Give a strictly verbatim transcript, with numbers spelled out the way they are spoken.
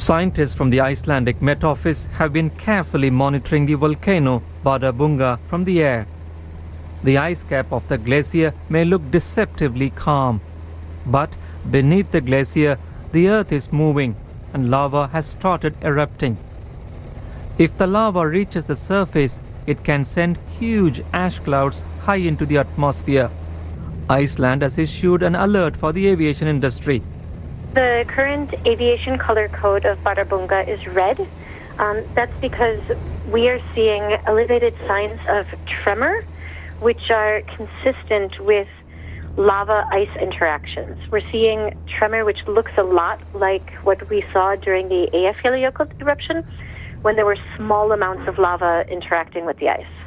Scientists from the Icelandic Met Office have been carefully monitoring the volcano Bardarbunga from the air. The ice cap of the glacier may look deceptively calm, but beneath the glacier, the earth is moving and lava has started erupting. If the lava reaches the surface, it can send huge ash clouds high into the atmosphere. Iceland has issued an alert for the aviation industry. The current aviation color code of Bardarbunga is red. Um, that's because we are seeing elevated signs of tremor, which are consistent with lava-ice interactions. We're seeing tremor which looks a lot like what we saw during the Eyjafjallajökull eruption, when there were small amounts of lava interacting with the ice.